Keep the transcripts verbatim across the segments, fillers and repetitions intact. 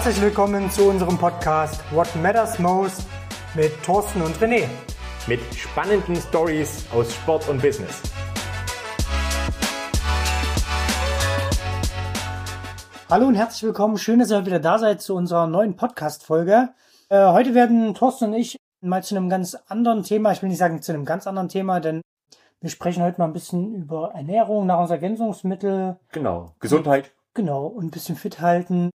Herzlich willkommen zu unserem Podcast What Matters Most mit Thorsten und René. Mit spannenden Stories aus Sport und Business. Hallo und herzlich willkommen. Schön, dass ihr wieder da seid zu unserer neuen Podcast-Folge. Äh, heute werden Thorsten und ich mal zu einem ganz anderen Thema, ich will nicht sagen zu einem ganz anderen Thema, denn wir sprechen heute mal ein bisschen über Ernährung, Nahrungsergänzungsmittel. Genau, Gesundheit. Genau, und ein bisschen fit halten.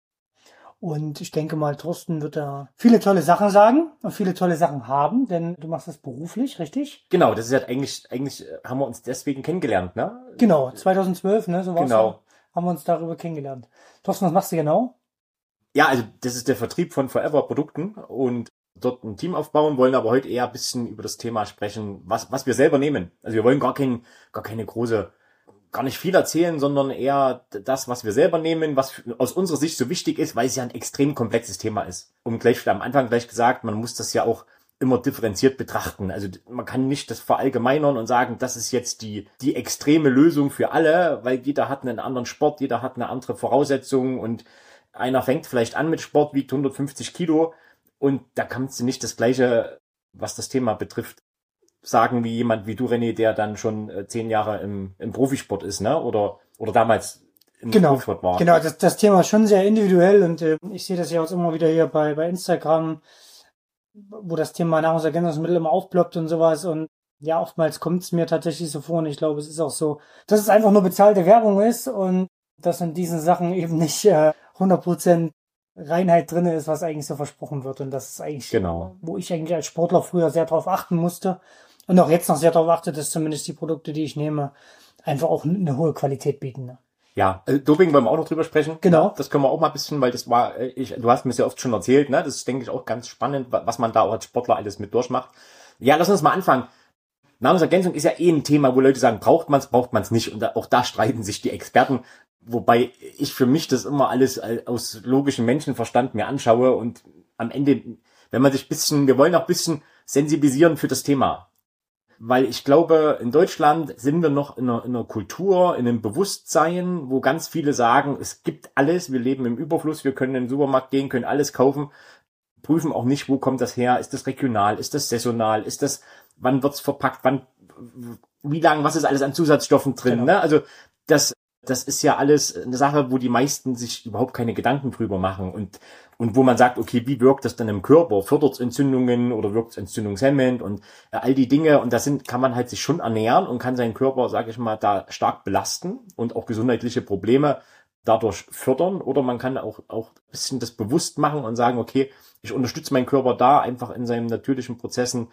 Und ich denke mal, Thorsten wird da viele tolle Sachen sagen und viele tolle Sachen haben, denn du machst das beruflich, richtig? Genau, das ist ja eigentlich, eigentlich haben wir uns deswegen kennengelernt, ne? Genau, zweitausendzwölf, ne, so war's. Genau. Ja, haben wir uns darüber kennengelernt. Thorsten, was machst du genau? Ja, also das ist der Vertrieb von Forever Produkten und dort ein Team aufbauen, wollen aber heute eher ein bisschen über das Thema sprechen, was, was wir selber nehmen. Also wir wollen gar kein, gar keine große, gar nicht viel erzählen, sondern eher das, was wir selber nehmen, was aus unserer Sicht so wichtig ist, weil es ja ein extrem komplexes Thema ist. Und gleich am Anfang gleich gesagt, man muss das ja auch immer differenziert betrachten. Also man kann nicht das verallgemeinern und sagen, das ist jetzt die die extreme Lösung für alle, weil jeder hat einen anderen Sport, jeder hat eine andere Voraussetzung und einer fängt vielleicht an mit Sport, wiegt hundertfünfzig Kilo und da kannst du nicht das Gleiche, was das Thema betrifft, sagen wie jemand wie du, René, der dann schon äh, zehn Jahre im, im Profisport ist, ne? Oder oder damals im Genau, Profisport war. genau. Das, das Thema ist schon sehr individuell und äh, ich sehe das ja auch immer wieder hier bei bei Instagram, wo das Thema Nahrungsergänzungsmittel immer aufploppt und sowas. Und ja, oftmals kommt es mir tatsächlich so vor und ich glaube, es ist auch so, dass es einfach nur bezahlte Werbung ist und dass in diesen Sachen eben nicht äh, hundert Prozent Reinheit drin ist, was eigentlich so versprochen wird. Und das ist eigentlich, Genau. wo ich eigentlich als Sportler früher sehr drauf achten musste und auch jetzt noch sehr darauf achte, dass zumindest die Produkte, die ich nehme, einfach auch eine hohe Qualität bieten. Ne? Ja, äh, Doping wollen wir auch noch drüber sprechen. Genau. Das können wir auch mal ein bisschen, weil das war, äh, ich, du hast mir sehr oft schon erzählt, ne? Das ist, denke ich, auch ganz spannend, was man da auch als Sportler alles mit durchmacht. Ja, lass uns mal anfangen. Nahrungsergänzung ist ja eh ein Thema, wo Leute sagen, braucht man es, braucht man es nicht. Und da, auch da streiten sich die Experten. Wobei ich für mich das immer alles aus logischem Menschenverstand mir anschaue. Und am Ende, wenn man sich ein bisschen, wir wollen auch ein bisschen sensibilisieren für das Thema. Weil ich glaube, in Deutschland sind wir noch in einer, in einer Kultur, in einem Bewusstsein, wo ganz viele sagen, es gibt alles, wir leben im Überfluss, wir können in den Supermarkt gehen, können alles kaufen, prüfen auch nicht, wo kommt das her, ist das regional, ist das saisonal, ist das, wann wird's verpackt, wann, wie lang, was ist alles an Zusatzstoffen drin, Genau. ne? Also das, das ist ja alles eine Sache, wo die meisten sich überhaupt keine Gedanken drüber machen und und wo man sagt, okay, wie wirkt das dann im Körper? Fördert es Entzündungen oder wirkt es entzündungshemmend und äh, all die Dinge. Und da sind, kann man halt sich schon ernähren und kann seinen Körper, sage ich mal, da stark belasten und auch gesundheitliche Probleme dadurch fördern. Oder man kann auch, auch ein bisschen das bewusst machen und sagen, okay, ich unterstütze meinen Körper da einfach in seinen natürlichen Prozessen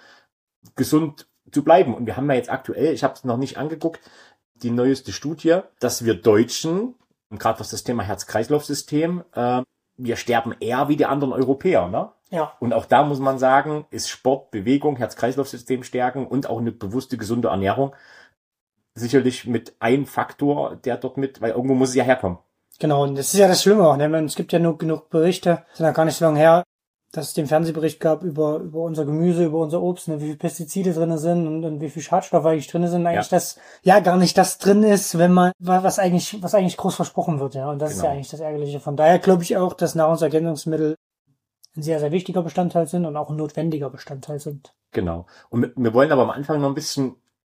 gesund zu bleiben. Und wir haben ja jetzt aktuell, ich habe es noch nicht angeguckt, die neueste Studie, dass wir Deutschen, gerade was das Thema Herz-Kreislauf-System, äh, wir sterben eher wie die anderen Europäer, ne? Ja. Und auch da muss man sagen, ist Sport, Bewegung, Herz-Kreislauf-System stärken und auch eine bewusste, gesunde Ernährung sicherlich mit ein Faktor, der dort mit, weil irgendwo muss es ja herkommen. Genau, und das ist ja das Schlimme auch, ne? Es gibt ja nur genug Berichte, sind ja gar nicht so lange her, dass es den Fernsehbericht gab über über unser Gemüse, über unser Obst, ne? Wie viele Pestizide drin sind und, und wie viel Schadstoffe eigentlich drin sind, eigentlich Ja. das ja gar nicht das drin ist, wenn man was eigentlich was eigentlich groß versprochen wird, ja. Und das Genau. ist ja eigentlich das Ärgerliche. Von daher glaube ich auch, dass Nahrungsergänzungsmittel ein sehr sehr wichtiger Bestandteil sind und auch ein notwendiger Bestandteil sind. Genau. Und wir- wir wollen aber am Anfang noch ein bisschen,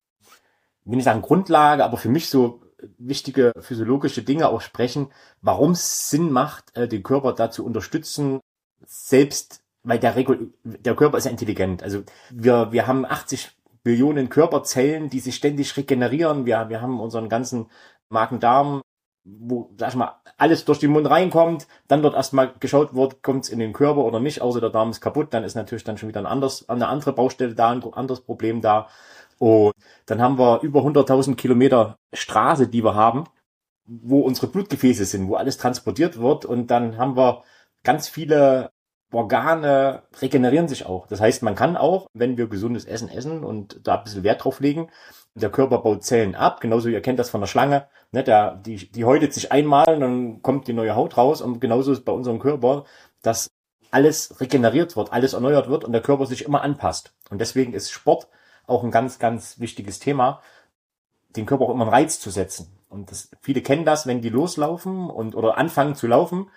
will nicht sagen Grundlage, aber für mich so wichtige physiologische Dinge auch sprechen, warum es Sinn macht, äh, den Körper da zu unterstützen, selbst, weil der, Regul- der Körper ist ja intelligent. Also wir, wir haben achtzig Billionen Körperzellen, die sich ständig regenerieren. Wir, wir haben unseren ganzen Magen-Darm, wo, sag ich mal, alles durch den Mund reinkommt, dann dort erstmal geschaut wird, kommt es in den Körper oder nicht, außer der Darm ist kaputt, dann ist natürlich dann schon wieder ein anderes, eine andere Baustelle da, ein anderes Problem da. Und dann haben wir über hunderttausend Kilometer Straße, die wir haben, wo unsere Blutgefäße sind, wo alles transportiert wird. Und dann haben wir ganz viele Organe, regenerieren sich auch. Das heißt, man kann auch, wenn wir gesundes Essen essen und da ein bisschen Wert drauf legen, der Körper baut Zellen ab. Genauso, ihr kennt das von der Schlange. Ne, der, die, die häutet sich einmal und dann kommt die neue Haut raus. Und genauso ist bei unserem Körper, dass alles regeneriert wird, alles erneuert wird und der Körper sich immer anpasst. Und deswegen ist Sport auch ein ganz, ganz wichtiges Thema, den Körper auch immer einen Reiz zu setzen. Und das, viele kennen das, wenn die loslaufen und oder anfangen zu laufen,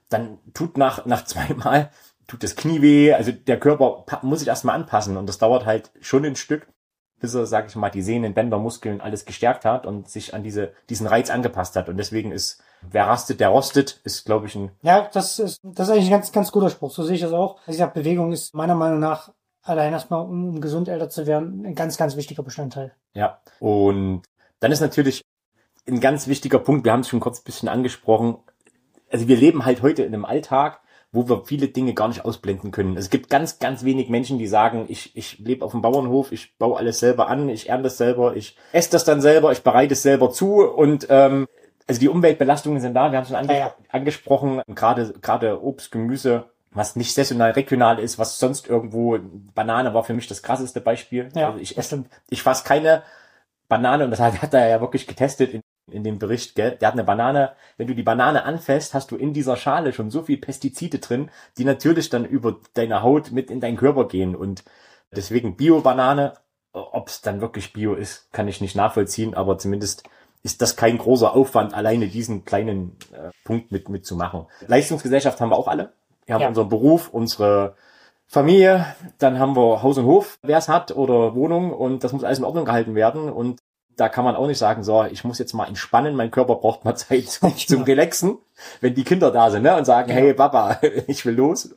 dann tut nach, nach zweimal, tut das Knie weh, also der Körper muss sich erstmal anpassen und das dauert halt schon ein Stück, bis er, sag ich mal, die Sehnen, Bänder, Muskeln alles gestärkt hat und sich an diese diesen Reiz angepasst hat. Und deswegen ist, wer rastet, der rostet, ist, glaube ich, ein... Ja, das ist, das ist eigentlich ein ganz, ganz guter Spruch. So sehe ich das auch. Also ich sag, Bewegung ist meiner Meinung nach, allein erstmal, um, um gesund älter zu werden, ein ganz, ganz wichtiger Bestandteil. Ja, und dann ist natürlich ein ganz wichtiger Punkt, wir haben es schon kurz ein bisschen angesprochen, also wir leben halt heute in einem Alltag, wo wir viele Dinge gar nicht ausblenden können. Es gibt ganz, ganz wenig Menschen, die sagen, ich ich lebe auf dem Bauernhof, ich baue alles selber an, ich ernte das selber, ich esse das dann selber, ich bereite es selber zu und ähm, also die Umweltbelastungen sind da, wir haben es schon ange- Ja, ja. angesprochen, gerade gerade Obst, Gemüse, was nicht saisonal, regional ist, was sonst irgendwo, Banane war für mich das krasseste Beispiel. Ja, also ich das stimmt. ich fasse keine Banane, und das hat, hat er ja wirklich getestet in, in dem Bericht, gell? Der hat eine Banane, wenn du die Banane anfasst, hast du in dieser Schale schon so viel Pestizide drin, die natürlich dann über deine Haut mit in deinen Körper gehen und deswegen Bio-Banane, ob es dann wirklich Bio ist, kann ich nicht nachvollziehen, aber zumindest ist das kein großer Aufwand, alleine diesen kleinen äh, Punkt mit mitzumachen. Leistungsgesellschaft haben wir auch alle. Wir haben Ja. unseren Beruf, unsere Familie, dann haben wir Haus und Hof, wer es hat, oder Wohnung, und das muss alles in Ordnung gehalten werden. Und da kann man auch nicht sagen, so, ich muss jetzt mal entspannen, mein Körper braucht mal Zeit zum, zum Relaxen, wenn die Kinder da sind, ne, und sagen, hey Papa, ich will los.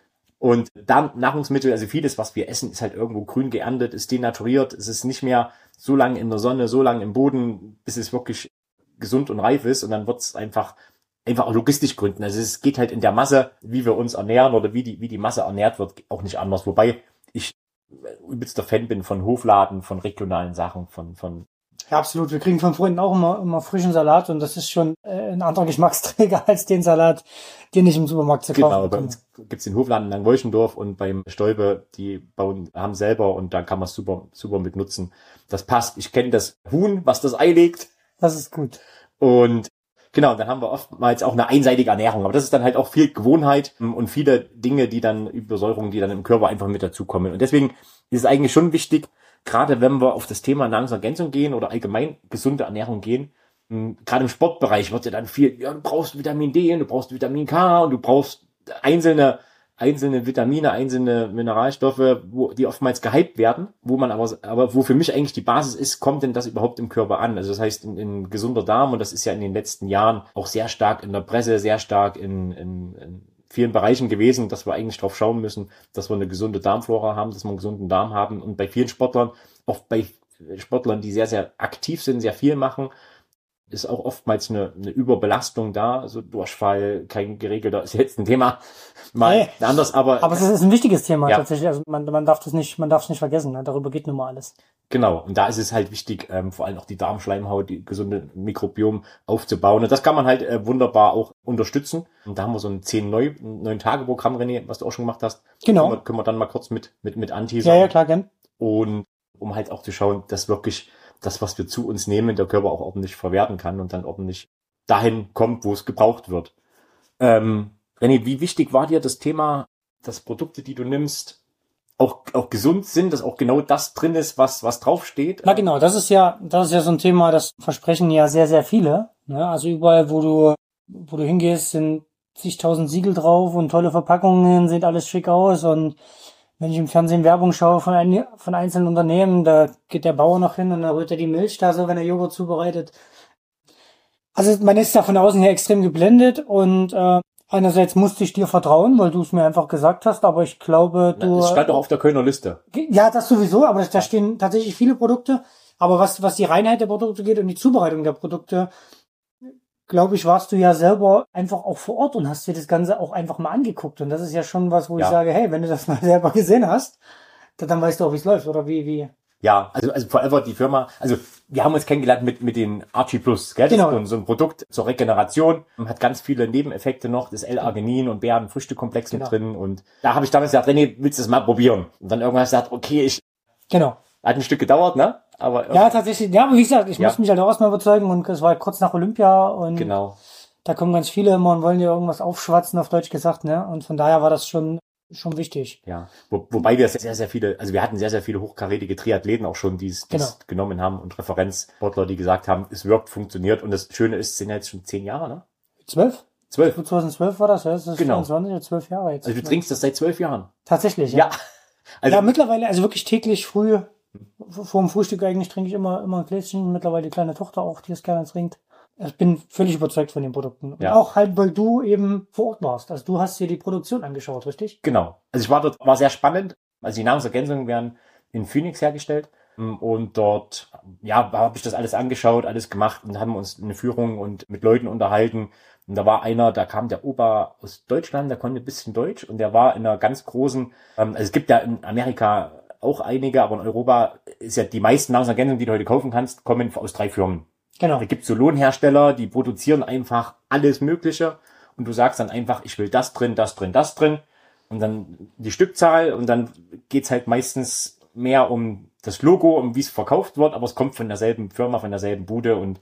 Und dann Nahrungsmittel, also vieles, was wir essen, ist halt irgendwo grün geerntet, ist denaturiert, es ist nicht mehr so lange in der Sonne, so lange im Boden, bis es wirklich gesund und reif ist, und dann wird es einfach einfach auch logistisch gründen. Also es geht halt in der Masse, wie wir uns ernähren oder wie die wie die Masse ernährt wird, auch nicht anders. Wobei ich übelster Fan bin von Hofladen, von regionalen Sachen, von von Ja, absolut. Wir kriegen von Freunden auch immer, immer frischen Salat und das ist schon äh, ein anderer Geschmacksträger als den Salat, den ich im Supermarkt zu kaufen Genau, bei bekomme. uns gibt's den Hofladen in Langwolchendorf und beim Stolpe, die bauen, haben selber, und da kann man super super mit nutzen. Das passt. Ich kenne das Huhn, was das Ei legt, Das ist gut. und genau, dann haben wir oftmals auch eine einseitige Ernährung. Aber das ist dann halt auch viel Gewohnheit und viele Dinge, die dann, Übersäuerungen, die dann im Körper einfach mit dazukommen. Und deswegen ist es eigentlich schon wichtig, gerade wenn wir auf das Thema Nahrungsergänzung gehen oder allgemein gesunde Ernährung gehen, mh, gerade im Sportbereich wird ja dann viel, ja, du brauchst Vitamin D und du brauchst Vitamin K und du brauchst einzelne einzelne Vitamine, einzelne Mineralstoffe, wo die oftmals gehypt werden, wo man aber, aber wo für mich eigentlich die Basis ist, kommt denn das überhaupt im Körper an? Also das heißt, in, in gesunder Darm, und das ist ja in den letzten Jahren auch sehr stark in der Presse, sehr stark in, in, in vielen Bereichen gewesen, dass wir eigentlich drauf schauen müssen, dass wir eine gesunde Darmflora haben, dass wir einen gesunden Darm haben, und bei vielen Sportlern, auch bei Sportlern, die sehr, sehr aktiv sind, sehr viel machen, ist auch oftmals eine, eine Überbelastung da, also Durchfall, kein geregelter, ist jetzt ein Thema mal Hey, anders, aber Aber es ist ein wichtiges Thema Ja. tatsächlich. Also man, man darf das nicht, man darf es nicht vergessen. Ne? Darüber geht nun mal alles. genau, und da ist es halt wichtig, ähm, vor allem auch die Darmschleimhaut, die gesunde Mikrobiom aufzubauen, und das kann man halt äh, wunderbar auch unterstützen, und da haben wir so ein zehn neun Tage Programm, René, was du auch schon gemacht hast, Genau. können wir, können wir dann mal kurz mit mit mit anteasern, Ja, ja, klar, gern. und um halt auch zu schauen, dass wirklich das, was wir zu uns nehmen, der Körper auch ordentlich verwerten kann und dann ordentlich dahin kommt, wo es gebraucht wird. Ähm, René, wie wichtig war dir das Thema, dass Produkte, die du nimmst, auch, auch gesund sind, dass auch genau das drin ist, was, was draufsteht? Na genau, das ist ja, das ist ja so ein Thema, das versprechen ja sehr, sehr viele. Ne? Also überall, wo du, wo du hingehst, sind zigtausend Siegel drauf und tolle Verpackungen, sieht alles schick aus, und wenn ich im Fernsehen Werbung schaue von, ein, von einzelnen Unternehmen, da geht der Bauer noch hin und dann rührt er die Milch da so, wenn er Joghurt zubereitet. Also man ist da von außen her extrem geblendet, und äh, einerseits musste ich dir vertrauen, weil du es mir einfach gesagt hast, aber ich glaube, du... Es stand auch auf der Kölner Liste. Ja, das sowieso, aber da stehen tatsächlich viele Produkte. Aber was, was die Reinheit der Produkte geht und die Zubereitung der Produkte, glaube ich, warst du ja selber einfach auch vor Ort und hast dir das Ganze auch einfach mal angeguckt. Und das ist ja schon was, wo Ja. ich sage, hey, wenn du das mal selber gesehen hast, dann, dann weißt du auch, wie es läuft, oder wie, wie. Ja, also, also Forever, die Firma, also wir haben uns kennengelernt mit, mit den Archie Plus, gell? Das Genau. ist so ein- so ein Produkt zur Regeneration, hat ganz viele Nebeneffekte noch, das L-Arginin und Beeren-Früchtekomplex mit Genau. drin, und da habe ich damals gesagt, René, willst du das mal probieren? Und dann irgendwann gesagt, okay, ich, Genau. hat ein Stück gedauert, ne? Aber Ja, tatsächlich. Ja, aber wie gesagt, ich Ja. musste mich halt auch erstmal überzeugen, und es war kurz nach Olympia, und genau. da kommen ganz viele immer und wollen dir irgendwas aufschwatzen, auf Deutsch gesagt, ne? Und von daher war das schon, schon wichtig. Ja, Wo, wobei wir sehr, sehr viele, also wir hatten sehr, sehr viele hochkarätige Triathleten auch schon, die es die es genommen haben, und Referenzsportler, die gesagt haben, es wirkt, funktioniert, und das Schöne ist, es sind ja jetzt schon zehn Jahre, ne? Zwölf? Zwölf. zweitausendzwölf war das, ja? Das ist Genau. vierundzwanzig oder zwölf Jahre jetzt. Also du trinkst das seit zwölf Jahren? Tatsächlich, ja. ja. Also, ja, mittlerweile, also wirklich täglich früh, vor dem Frühstück eigentlich trinke ich immer, immer ein Gläschen. Mittlerweile die kleine Tochter auch, die es gerne trinkt. Ich bin völlig überzeugt von den Produkten. Und Ja. auch halt, weil du eben vor Ort warst. Also du hast dir die Produktion angeschaut, richtig? Genau. Also ich war dort, war sehr spannend. Also die Nahrungsergänzungen werden in Phoenix hergestellt. Und dort, ja, habe ich das alles angeschaut, alles gemacht und haben uns eine Führung und mit Leuten unterhalten. Und da war einer, da kam der Opa aus Deutschland, der konnte ein bisschen Deutsch und der war in einer ganz großen, ähm, also es gibt ja in Amerika auch einige, aber in Europa ist ja die meisten Nahrungsergänzungen, die du heute kaufen kannst, kommen aus drei Firmen. Genau. Da gibt's so Lohnhersteller, die produzieren einfach alles Mögliche und du sagst dann einfach, ich will das drin, das drin, das drin und dann die Stückzahl und dann geht's halt meistens mehr um das Logo, um wie es verkauft wird, aber es kommt von derselben Firma, von derselben Bude und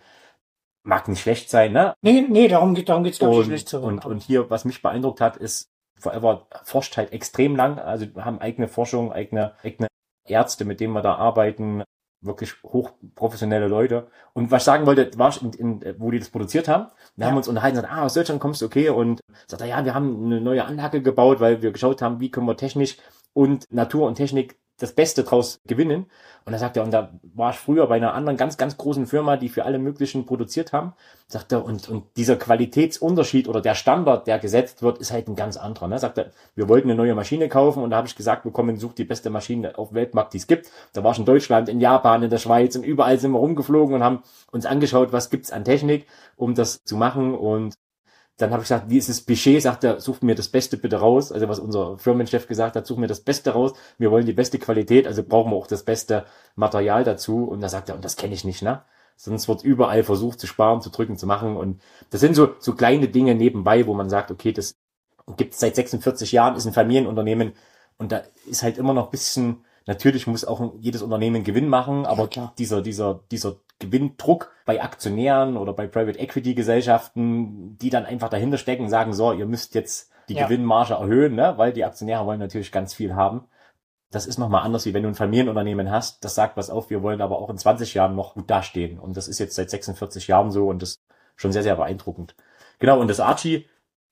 mag nicht schlecht sein, ne? Nee, nee, darum geht, darum geht's gar nicht schlecht zu reden. Und, und hier, was mich beeindruckt hat, ist, Forever forscht halt extrem lang, also wir haben eigene Forschung, eigene, eigene Ärzte, mit denen wir da arbeiten, wirklich hochprofessionelle Leute. Und was ich sagen wollte, war ich in, in, wo die das produziert haben, wir ja. haben uns unterhalten und gesagt, ah, aus Deutschland kommst du, okay, und sagt er, ja, wir haben eine neue Anlage gebaut, weil wir geschaut haben, wie können wir technisch und Natur und Technik das Beste draus gewinnen. Und da sagt er, und da war ich früher bei einer anderen ganz, ganz großen Firma, die für alle möglichen produziert haben, sagt er, und, und dieser Qualitätsunterschied oder der Standard, der gesetzt wird, ist halt ein ganz anderer. Ne? Sagt er, wir wollten eine neue Maschine kaufen und da habe ich gesagt, wir kommen, sucht die beste Maschine auf dem Weltmarkt, die es gibt. Da war ich in Deutschland, in Japan, in der Schweiz und überall sind wir rumgeflogen und haben uns angeschaut, was gibt's an Technik, um das zu machen. Und dann habe ich gesagt, wie ist das Budget? Sagt er, such mir das Beste bitte raus. Also was unser Firmenchef gesagt hat, such mir das Beste raus. Wir wollen die beste Qualität, also brauchen wir auch das beste Material dazu. Und da sagt er, und das kenne ich nicht, ne? Sonst wird überall versucht zu sparen, zu drücken, zu machen. Und das sind so so kleine Dinge nebenbei, wo man sagt, okay, das gibt es seit sechsundvierzig Jahren, ist ein Familienunternehmen. Und da ist halt immer noch ein bisschen, natürlich muss auch jedes Unternehmen Gewinn machen, aber ja, dieser dieser dieser Gewinndruck bei Aktionären oder bei Private Equity Gesellschaften, die dann einfach dahinter stecken und sagen, so, ihr müsst jetzt die ja. Gewinnmarge erhöhen, ne, weil die Aktionäre wollen natürlich ganz viel haben. Das ist nochmal anders, wie wenn du ein Familienunternehmen hast, das sagt was auf, wir wollen aber auch in zwanzig Jahren noch gut dastehen. Und das ist jetzt seit sechsundvierzig Jahren so und das ist schon sehr, sehr beeindruckend. Genau, und das Archie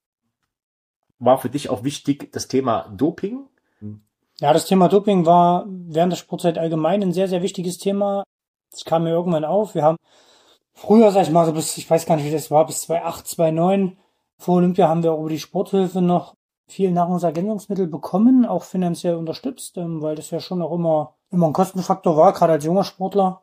war für dich auch wichtig, das Thema Doping? Ja, das Thema Doping war während der Sportzeit allgemein ein sehr, sehr wichtiges Thema. Das kam mir irgendwann auf. Wir haben früher, sag ich mal, so bis, ich weiß gar nicht, wie das war, bis zweitausendacht, zweitausendneun, vor Olympia haben wir auch über die Sporthilfe noch viel Nahrungsergänzungsmittel bekommen, auch finanziell unterstützt, weil das ja schon auch immer, immer ein Kostenfaktor war, gerade als junger Sportler.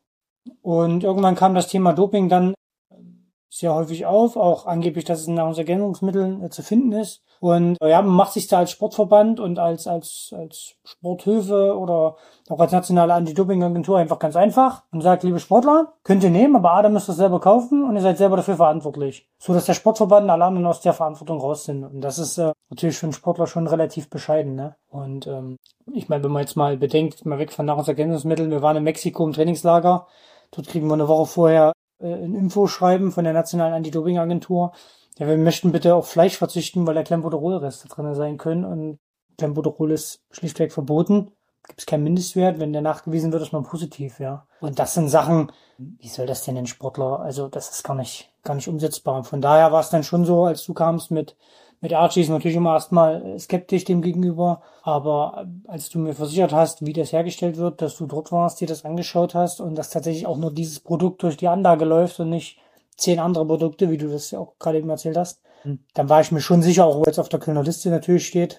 Und irgendwann kam das Thema Doping dann sehr häufig auf, auch angeblich, dass es in Nahrungsergänzungsmitteln äh, zu finden ist. Und äh, ja, man macht sich da als Sportverband und als als als Sporthilfe oder auch als nationale Anti-Doping-Agentur einfach ganz einfach und sagt, liebe Sportler, könnt ihr nehmen, aber A, dann müsst ihr es selber kaufen und ihr seid selber dafür verantwortlich. So, dass der Sportverband und alle anderen aus der Verantwortung raus sind. Und das ist äh, natürlich für einen Sportler schon relativ bescheiden, ne? Und ähm, ich meine, wenn man jetzt mal bedenkt, mal weg von Nahrungsergänzungsmitteln, wir waren in Mexiko im Trainingslager, dort kriegen wir eine Woche vorher ein Infoschreiben von der nationalen Anti-Doping-Agentur. Ja, wir möchten bitte auf Fleisch verzichten, weil da Clenbuterol-Reste drin sein können und Clenbuterol ist schlichtweg verboten. Gibt es keinen Mindestwert, wenn der nachgewiesen wird, ist man positiv, ja. Und das sind Sachen, wie soll das denn ein Sportler, also das ist gar nicht, gar nicht umsetzbar. Und von daher war es dann schon so, als du kamst mit Mit Archie ist natürlich immer erstmal skeptisch dem gegenüber, aber als du mir versichert hast, wie das hergestellt wird, dass du dort warst, dir das angeschaut hast und dass tatsächlich auch nur dieses Produkt durch die Anlage läuft und nicht zehn andere Produkte, wie du das ja auch gerade eben erzählt hast, mhm. dann war ich mir schon sicher, auch wo jetzt auf der Kölner Liste natürlich steht,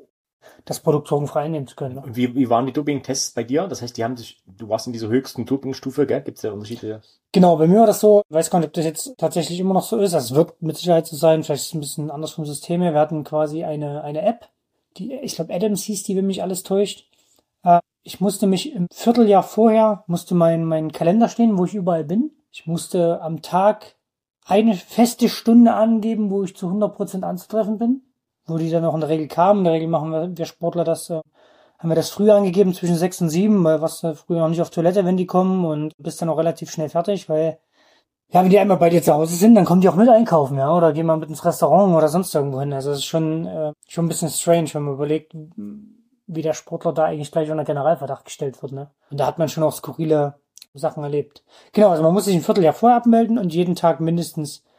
das Produkt sorgenfrei einnehmen zu können. Und wie, wie waren die Doping-Tests bei dir? Das heißt, die haben sich, du warst in dieser höchsten Dopingstufe, gell? Gibt es ja Unterschiede? Genau, bei mir war das so, ich weiß gar nicht, ob das jetzt tatsächlich immer noch so ist, das wirkt mit Sicherheit zu sein, vielleicht ist es ein bisschen anders vom System her. Wir hatten quasi eine eine App, die, ich glaube Adams hieß die, wenn mich alles täuscht. Ich musste mich im Vierteljahr vorher, musste mein, mein Kalender stehen, wo ich überall bin. Ich musste am Tag eine feste Stunde angeben, wo ich zu hundert Prozent anzutreffen bin. Wo die dann auch in der Regel kamen. In der Regel machen wir, wir Sportler das, äh, haben wir das früher angegeben, zwischen sechs und sieben, weil was äh, früher noch nicht auf Toilette, wenn die kommen und bist dann auch relativ schnell fertig, weil, ja, wenn die einmal bei dir zu Hause sind, dann kommen die auch mit einkaufen, ja, oder gehen mal mit ins Restaurant oder sonst irgendwo hin. Also es ist schon, äh, schon ein bisschen strange, wenn man überlegt, wie der Sportler da eigentlich gleich unter Generalverdacht gestellt wird, ne. Und da hat man schon auch skurrile Sachen erlebt. Genau, also man muss sich ein Vierteljahr vorher abmelden und jeden Tag mindestens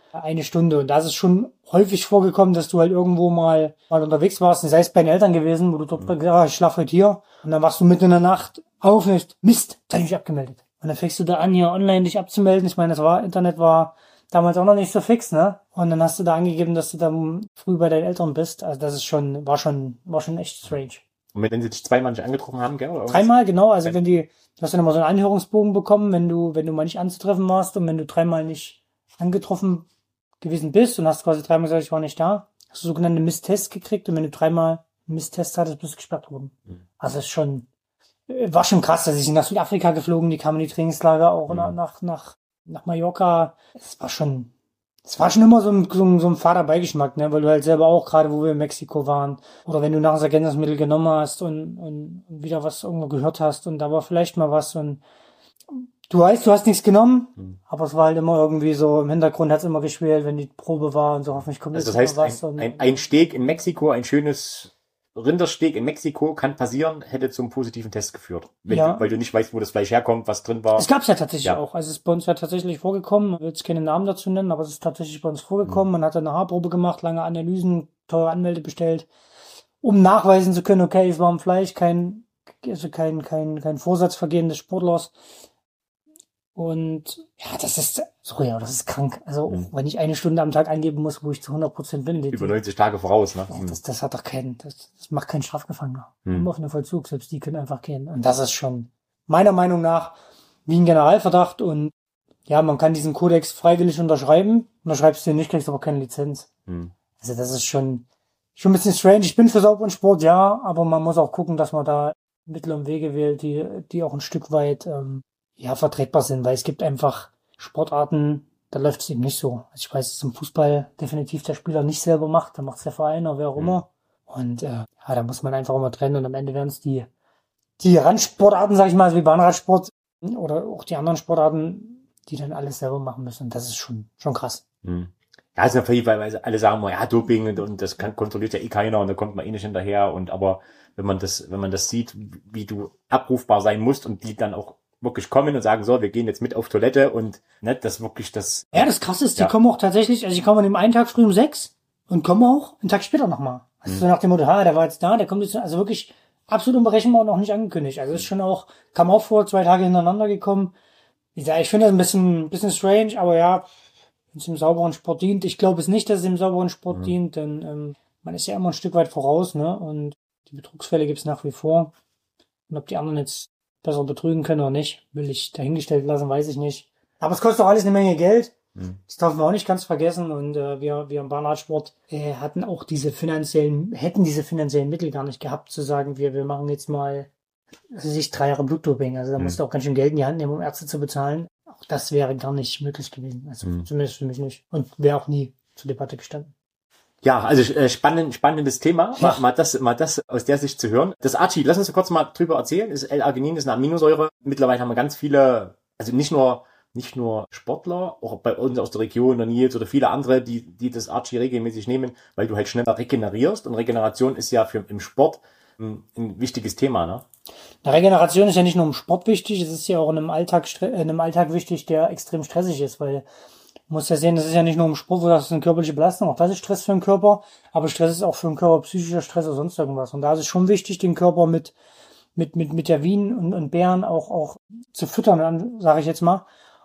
eine Stunde. Und da ist es schon häufig vorgekommen, dass du halt irgendwo mal, mal unterwegs warst, sei es bei den Eltern gewesen, wo du dort gesagt hast, ich schlafe heute hier. Und dann wachst du mitten in der Nacht auf und denkst, Mist, da hab ich mich abgemeldet. Und dann fängst du da an, hier online dich abzumelden. Ich meine, das war, Internet war damals auch noch nicht so fix, ne? Und dann hast du da angegeben, dass du dann früh bei deinen Eltern bist. Also das ist schon, war schon, war schon echt strange. Und wenn sie dich zweimal nicht angetroffen haben, gell? Oder dreimal, genau. Also wenn die, du hast dann immer so einen Anhörungsbogen bekommen, wenn du, wenn du mal nicht anzutreffen warst und wenn du dreimal nicht angetroffen gewesen bist und hast quasi dreimal gesagt, ich war nicht da, hast du sogenannte Misstests gekriegt und wenn du dreimal Misstests hattest, bist du gesperrt worden. Mhm. Also das ist schon, war schon krass, dass ich nach Südafrika geflogen, die kamen in die Trainingslager auch mhm. nach, nach, nach Mallorca. Es war schon, es war schon immer so ein, so ein, so ein fader Beigeschmack, ne, weil du halt selber auch, gerade wo wir in Mexiko waren, oder wenn du Nahrungsergänzungsmittel genommen hast und, und wieder was irgendwo gehört hast und da war vielleicht mal was und du weißt, du hast nichts genommen, mhm. aber es war halt immer irgendwie so, im Hintergrund hat es immer geschwelt, wenn die Probe war und so, hoffentlich kommt also jetzt das heißt, was. Ein, ein, ein Steak in Mexiko, ein schönes Rindersteak in Mexiko kann passieren, hätte zum positiven Test geführt. Wenn ja. du, weil du nicht weißt, wo das Fleisch herkommt, was drin war. Es gab's ja tatsächlich ja. auch. Also es ist bei uns ja tatsächlich vorgekommen. Ich will jetzt keine Namen dazu nennen, aber es ist tatsächlich bei uns vorgekommen. Mhm. Man hat eine Haarprobe gemacht, lange Analysen, teure Anmelde bestellt, um nachweisen zu können, okay, es war im Fleisch kein, also kein, kein, kein Vorsatzvergehen des Sportlers. Und ja, das ist, sorry, aber das ist krank. Also, mhm. wenn ich eine Stunde am Tag eingeben muss, wo ich zu hundert Prozent bin. Über neunzig Tage voraus, ne? Ja, das, das hat doch keinen, das, das macht keinen Strafgefangener. Mhm. Im offenen Vollzug, selbst die können einfach gehen. Und das ist schon, meiner Meinung nach, wie ein Generalverdacht. Und ja, man kann diesen Kodex freiwillig unterschreiben. Unterschreibst du den nicht, kriegst aber keine Lizenz. Mhm. Also, das ist schon, schon ein bisschen strange. Ich bin für sauberen Sport, ja, aber man muss auch gucken, dass man da Mittel und Wege wählt, die, die auch ein Stück weit, ähm, ja, vertretbar sind, weil es gibt einfach Sportarten, da läuft es eben nicht so. Also ich weiß, dass im Fußball definitiv der Spieler nicht selber macht, da macht es der Verein oder wer auch immer. Und äh, ja, da muss man einfach immer trennen und am Ende werden es die die Randsportarten, sag ich mal, also wie Bahnradsport oder auch die anderen Sportarten, die dann alles selber machen müssen. Und das ist schon schon krass. Hm. Ja, ist natürlich, weil alle sagen mal, ja, Doping und, und das kann, kontrolliert ja eh keiner und da kommt man eh nicht hinterher. Und aber wenn man das, wenn man das sieht, wie du abrufbar sein musst und die dann auch wirklich kommen und sagen, so, wir gehen jetzt mit auf Toilette und ne, das wirklich das. Ja, das Krasse ist, die ja. kommen auch tatsächlich, also die kommen an dem einen Tag früh um sechs und kommen auch einen Tag später nochmal. Also mhm. so nach dem Motto, ha, der war jetzt da, der kommt jetzt, also wirklich absolut unberechenbar und auch nicht angekündigt. Also ist schon auch, kam auch vor, zwei Tage hintereinander gekommen. Ich sage, ich finde das ein bisschen, ein bisschen strange, aber ja, wenn es im sauberen Sport dient. Ich glaube es nicht, dass es im sauberen Sport mhm. dient, denn ähm, man ist ja immer ein Stück weit voraus, ne? Und die Betrugsfälle gibt's nach wie vor. Und ob die anderen jetzt besser betrügen können oder nicht, will ich dahingestellt lassen, weiß ich nicht. Aber es kostet auch alles eine Menge Geld. Mhm. Das darf man auch nicht ganz vergessen. Und äh, wir, wir im Bahnradsport äh, hatten auch diese finanziellen, hätten diese finanziellen Mittel gar nicht gehabt, zu sagen, wir, wir machen jetzt mal, also sich drei Jahre Blutdoping. Also da mhm. musst du auch ganz schön Geld in die Hand nehmen, um Ärzte zu bezahlen. Auch das wäre gar nicht möglich gewesen. Also mhm. zumindest für mich nicht. Und wäre auch nie zur Debatte gestanden. Ja, also äh, spannend, spannendes Thema, ja. mal, mal das, mal das aus der Sicht zu hören. Das Archie, lass uns kurz mal drüber erzählen. Das L-Arginin ist eine Aminosäure. Mittlerweile haben wir ganz viele, also nicht nur nicht nur Sportler, auch bei uns aus der Region, der Nils oder viele andere, die die das Archie regelmäßig nehmen, weil du halt schneller regenerierst. Und Regeneration ist ja für im Sport ein, ein wichtiges Thema, ne? Na, Regeneration ist ja nicht nur im Sport wichtig, es ist ja auch in einem Alltag, in einem Alltag wichtig, der extrem stressig ist, weil du musst ja sehen, das ist ja nicht nur im Sport, wo das ist eine körperliche Belastung, auch das ist Stress für den Körper, aber Stress ist auch für den Körper psychischer Stress oder sonst irgendwas. Und da ist es schon wichtig, den Körper mit mit mit mit der Wien und, und Bären auch auch zu füttern, sage ich jetzt mal,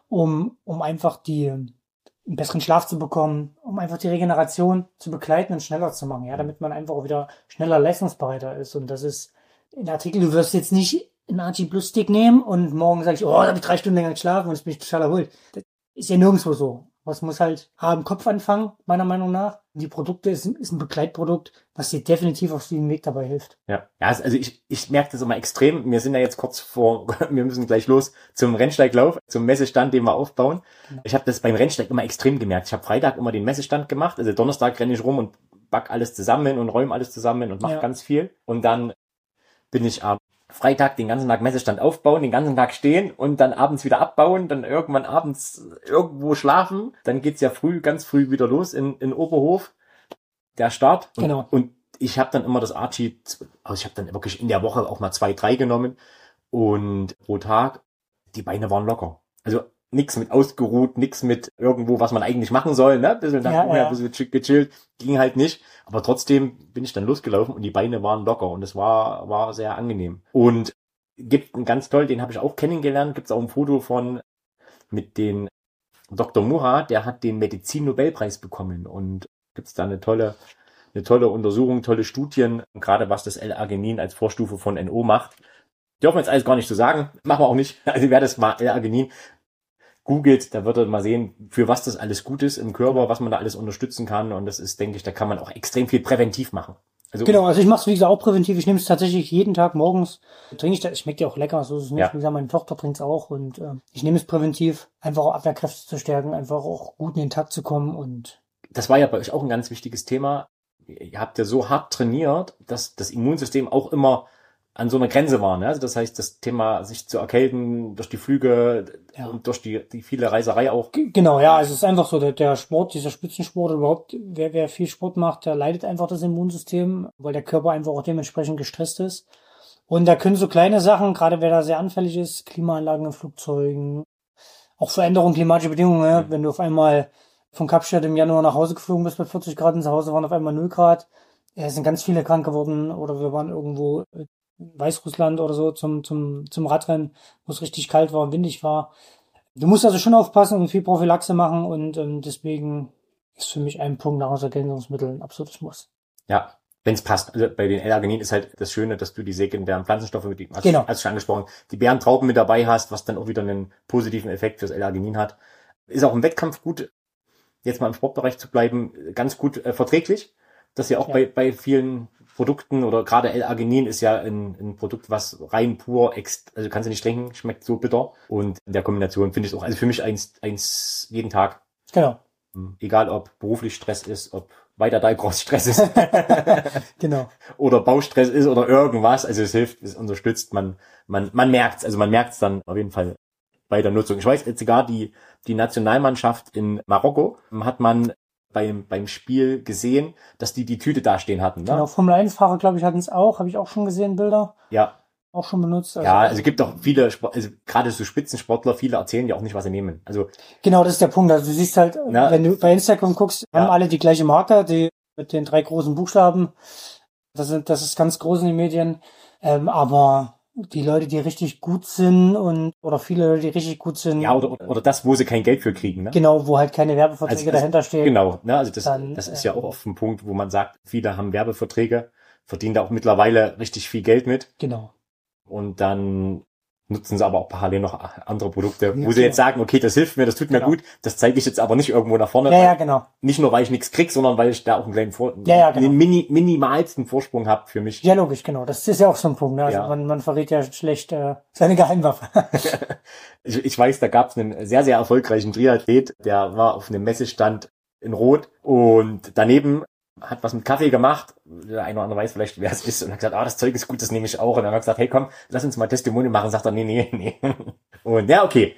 um um einfach die einen besseren Schlaf zu bekommen, um einfach die Regeneration zu begleiten und schneller zu machen, ja, damit man einfach auch wieder schneller leistungsbereiter ist. Und das ist in der Artikel, du wirst jetzt nicht einen Archie Plus Stick nehmen und morgen sag ich, oh, da habe ich drei Stunden länger geschlafen und jetzt bin ich total erholt. Das ist ja nirgendwo so. Was muss halt A im Kopf anfangen, meiner Meinung nach. Die Produkte ist, ist ein Begleitprodukt, was dir definitiv auf diesem Weg dabei hilft. Ja, ja, also ich, ich merke das immer extrem. Wir sind ja jetzt kurz vor, wir müssen gleich los zum Rennsteiglauf, zum Messestand, den wir aufbauen. Genau. Ich habe das beim Rennsteig immer extrem gemerkt. Ich habe Freitag immer den Messestand gemacht, also Donnerstag renne ich rum und back alles zusammen und räume alles zusammen und mache ja. ganz viel. Und dann bin ich am Freitag den ganzen Tag Messestand aufbauen, den ganzen Tag stehen und dann abends wieder abbauen, dann irgendwann abends irgendwo schlafen. Dann geht's ja früh, ganz früh wieder los in, in Oberhof, der Start. Und, genau. Und ich habe dann immer das Archie, also ich habe dann wirklich in der Woche auch mal zwei, drei genommen und pro Tag, die Beine waren locker. Also Nix mit ausgeruht, nix mit irgendwo, was man eigentlich machen soll, ne? Bisschen dann Ja, vorher, ja. ein bisschen gechillt, ging halt nicht. Aber trotzdem bin ich dann losgelaufen und die Beine waren locker und es war, war sehr angenehm. Und gibt einen ganz toll, den habe ich auch kennengelernt, gibt's auch ein Foto von mit den Doktor Murat, der hat den Medizin-Nobelpreis bekommen und gibt's da eine tolle, eine tolle Untersuchung, tolle Studien, gerade was das L-Arginin als Vorstufe von N O macht. Dürfen wir jetzt alles gar nicht so sagen, machen wir auch nicht. Also wer das mal L-Arginin googelt, da wird er mal sehen, für was das alles gut ist im Körper, was man da alles unterstützen kann. Und das ist, denke ich, da kann man auch extrem viel präventiv machen. Also, Genau, also ich mache es wie gesagt auch präventiv. Ich nehme es tatsächlich jeden Tag morgens. Trinke ich das. Es schmeckt ja auch lecker, so ist es nicht. Ja. Wie gesagt, meine Tochter trinkt es auch und äh, ich nehme es präventiv, einfach auch Abwehrkräfte zu stärken, einfach auch gut in den Takt zu kommen und das war ja bei euch auch ein ganz wichtiges Thema. Ihr habt ja so hart trainiert, dass das Immunsystem auch immer an so einer Grenze war. Ne? Also das heißt, das Thema, sich zu erkälten durch die Flüge Ja. und durch die, die viele Reiserei auch. G- genau, ja, also es ist einfach so, der, der Sport, dieser Spitzensport überhaupt, wer, wer viel Sport macht, der leidet einfach das Immunsystem, weil der Körper einfach auch dementsprechend gestresst ist. Und da können so kleine Sachen, gerade wer da sehr anfällig ist, Klimaanlagen in Flugzeugen, auch Veränderungen klimatischer Bedingungen, ja, Mhm. wenn du auf einmal von Kapstadt im Januar nach Hause geflogen bist bei vierzig Grad und zu Hause waren auf einmal null Grad, ja, es sind ganz viele krank geworden oder wir waren irgendwo in Weißrussland oder so zum, zum, zum Radrennen, wo es richtig kalt war und windig war. Du musst also schon aufpassen und viel Prophylaxe machen und ähm, deswegen ist für mich ein Punkt Nahrungsergänzungsmittel ein absolutes Muss. Ja, wenn es passt. Also bei den L-Arginin ist halt das Schöne, dass du die sekundären Pflanzenstoffe mit die, hast, Genau. hast du schon angesprochen, die Beerentrauben mit dabei hast, was dann auch wieder einen positiven Effekt fürs L-Arginin hat. Ist auch im Wettkampf gut, jetzt mal im Sportbereich zu bleiben, ganz gut äh, verträglich. Das ist ja auch Ja. bei, bei vielen Produkten oder gerade L-Arginin ist ja ein, ein Produkt, was rein pur, ex, also kannst du nicht trinken, schmeckt so bitter. Und in der Kombination finde ich es auch, also für mich eins, eins jeden Tag, Genau. egal ob beruflich Stress ist, ob weiter Dalcross Stress ist Genau. oder Baustress ist oder irgendwas. Also es hilft, es unterstützt, man, man, man merkt's, also man merkt's dann auf jeden Fall bei der Nutzung. Ich weiß jetzt sogar, die, die Nationalmannschaft in Marokko hat man beim, beim Spiel gesehen, dass die die Tüte da stehen hatten. Ne? Genau. Formel eins Fahrer, glaube ich, hatten es auch, habe ich auch schon gesehen, Bilder, Ja, auch schon benutzt. ja, also es gibt auch viele, Sport, also gerade so Spitzensportler, viele erzählen ja auch nicht, was sie nehmen. Also Genau, das ist der Punkt. Also du siehst halt, Na, wenn du bei Instagram guckst, ja. haben alle die gleiche Marke, die mit den drei großen Buchstaben. Das sind, das ist ganz groß in den Medien. Ähm, aber die Leute, die richtig gut sind und oder viele Leute, die richtig gut sind, ja, oder, oder das, wo sie kein Geld für kriegen. Ne? genau, wo halt keine Werbeverträge Also, also, dahinter stehen. Genau, ne, also das, Dann, das ist äh, ja auch oft ein Punkt, wo man sagt, viele haben Werbeverträge, verdienen da auch mittlerweile richtig viel Geld mit Genau. und dann nutzen sie aber auch parallel noch andere Produkte, wo Ja, sie jetzt genau. sagen, okay, das hilft mir, das tut mir Genau. gut, das zeige ich jetzt aber nicht irgendwo nach vorne. Ja, ja, genau. Nicht nur, weil ich nichts krieg, sondern weil ich da auch einen kleinen Vor Ja, ja, genau. einen mini, minimalsten Vorsprung habe für mich. Ja, logisch, genau. Das ist ja auch so ein Punkt. Ne? Also Ja. man, man verrät ja schlecht äh, seine Geheimwaffe. Ich, ich weiß, da gab es einen sehr, sehr erfolgreichen Triathlet, der war auf einem Messestand in Rot und daneben hat was mit Kaffee gemacht. Der eine oder andere weiß vielleicht, wer es ist und hat gesagt, ah, das Zeug ist gut, das nehme ich auch. Und dann hat er gesagt, hey komm, lass uns mal Testimonial machen. Sagt er, nee, nee, nee. Und ja, okay.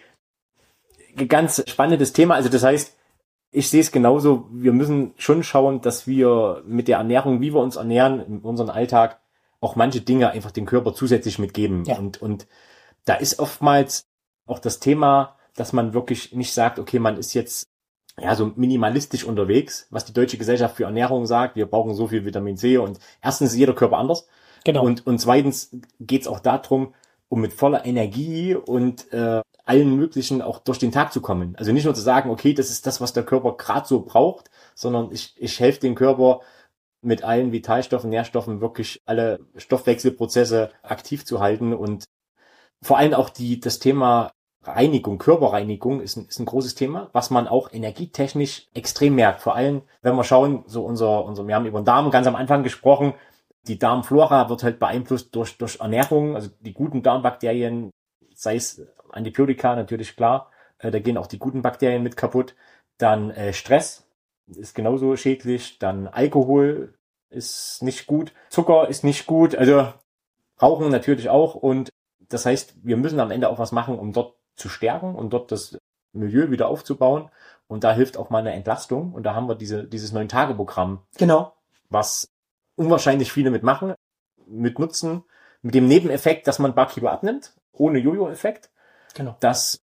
Ganz spannendes Thema. Also das heißt, ich sehe es genauso. Wir müssen schon schauen, dass wir mit der Ernährung, wie wir uns ernähren, in unserem Alltag auch manche Dinge einfach dem Körper zusätzlich mitgeben. Ja. Und, und da ist oftmals auch das Thema, dass man wirklich nicht sagt, okay, man ist jetzt ja so minimalistisch unterwegs, was die Deutsche Gesellschaft für Ernährung sagt. Wir brauchen so viel Vitamin C und erstens ist jeder Körper anders. Genau. Und, und zweitens geht es auch darum, um mit voller Energie und äh, allen möglichen auch durch den Tag zu kommen. Also nicht nur zu sagen, okay, das ist das, was der Körper gerade so braucht, sondern ich, ich helfe dem Körper mit allen Vitalstoffen, Nährstoffen wirklich alle Stoffwechselprozesse aktiv zu halten und vor allem auch die das Thema Reinigung, Körperreinigung ist ein, ist ein großes Thema, was man auch energietechnisch extrem merkt. Vor allem, wenn wir schauen, so unser, unser, wir haben über den Darm ganz am Anfang gesprochen, die Darmflora wird halt beeinflusst durch, durch Ernährung, also die guten Darmbakterien, sei es Antibiotika, natürlich klar, äh, da gehen auch die guten Bakterien mit kaputt. Dann äh, Stress ist genauso schädlich, dann Alkohol ist nicht gut, Zucker ist nicht gut, also Rauchen natürlich auch und das heißt, wir müssen am Ende auch was machen, um dort zu stärken und dort das Milieu wieder aufzubauen. Und da hilft auch mal eine Entlastung. Und da haben wir diese, dieses Neun-Tage-Programm, Genau. was unwahrscheinlich viele mitmachen, mit Nutzen, mit dem Nebeneffekt, dass man ein paar Kilo abnimmt, ohne Jojo-Effekt. Genau. Das